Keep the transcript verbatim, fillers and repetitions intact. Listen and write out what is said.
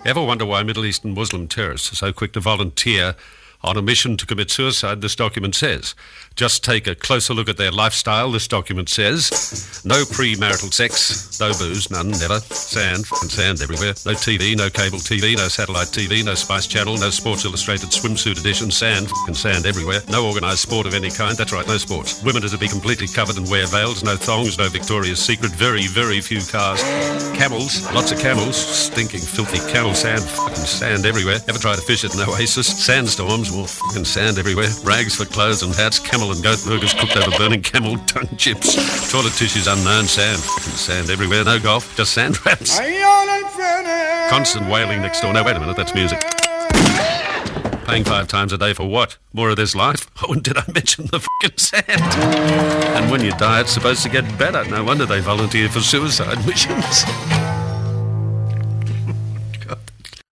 Ever wonder why Middle Eastern Muslim terrorists are so quick to volunteer on a mission to commit suicide? This document says. Just take a closer look at their lifestyle. This document says. No premarital sex, no booze, none, never. Sand, fucking sand everywhere. No T V, no cable T V, no satellite T V, no Spice Channel, no Sports Illustrated swimsuit edition. Sand, fucking sand everywhere. No organised sport of any kind. That's right, no sports. Women are to be completely covered and wear veils. No thongs, no Victoria's Secret. Very, very few cars. Camels, lots of camels. Stinking, filthy camel sand, fucking sand everywhere. Ever tried to fish at an oasis? Sandstorms, more fucking sand everywhere. Rags for clothes and hats. Camel and goat burgers cooked over burning camel tongue chips. Toilet tissues unknown. Sand, fucking sand everywhere. No golf, just sand traps. Constant wailing next door. No, wait a minute, that's music. Paying five times a day for what? More of this life? Oh, and did I mention the fucking sand? And when you die, it's supposed to get better. No wonder they volunteer for suicide missions.